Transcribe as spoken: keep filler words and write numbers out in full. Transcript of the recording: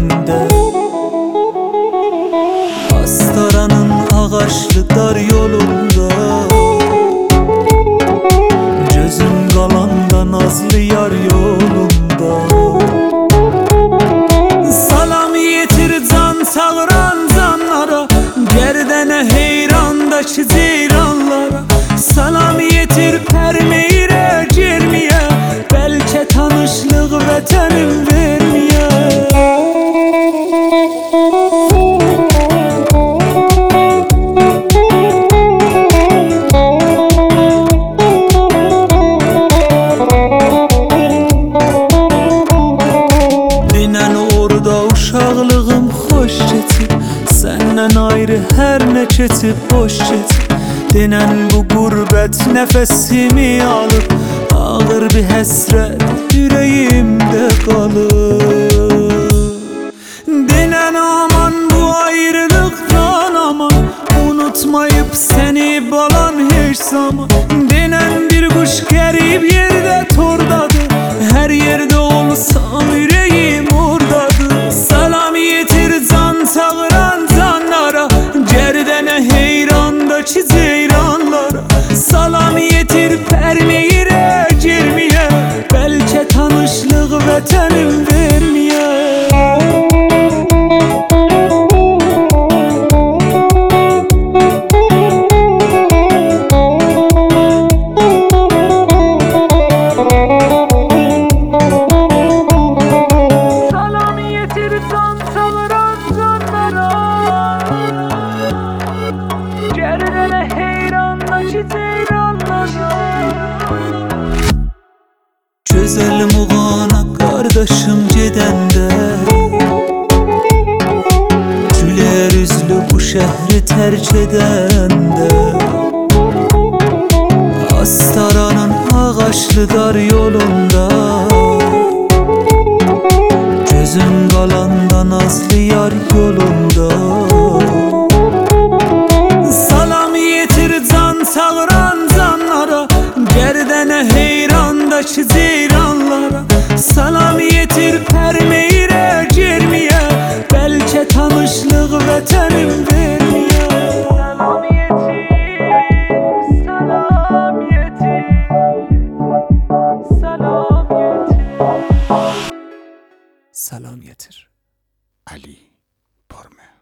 yüreğimde. Astaranın ağaçlı dar yolunda, gözüm qalanda nazlı yar yolunda. Salam yetir can çağıran canlara, gerdene heyrandaki ceyranlara. Salam yetir permeyre cermiye, belki tanışlık vətənim vermiye. Dinen orada uşaqlığım xoş keçib, səndən ayrı hər nə keçib boş keçib. Denen bu gurbet nefesimi alıp, ağır bir həsrət yüreğimde kalır. Denen aman bu ayrılıktan aman, unutmayıp seni balan hiç zaman. Denen bir kuş garip yerde tordadır, her yerde olsam yüreğim oradadır. Salam yetir can çağıran canlara, gerdene heyrandaki ceyranlara. Salam yetir permeyire cermiye, belki tanışlık vətənim vermiye. Salam yetir can çağıran canlara, gerdene heyrandaki ceyranlara. Gözəlim uğana qardaşım gedəndə, gülər üzlü bu şəhri tərk edəndə. Astaranın ağaçlı dar yolunda, gözüm qalanda nazlı yar yolunda. Salam yetir can çağıran canlara, gerdene heyrandaki ceyranlara. Salam yetir permeyire cermiye, belki tanışlık vətənim vermiye. Salam yetir, salam yetir, salam yetir. Salam yetir. Ali Porme.